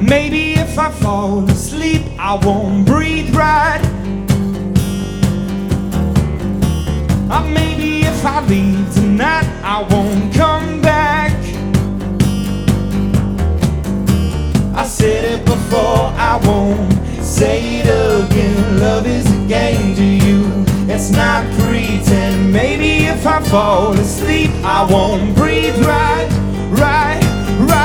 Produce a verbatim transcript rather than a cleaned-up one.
Maybe if I fall asleep, I won't breathe right. Or maybe if I leave tonight, I won't come back. I said it before, I won't say it again. Love is a game to you, it's not pretend. Maybe if I fall asleep, I won't breathe right.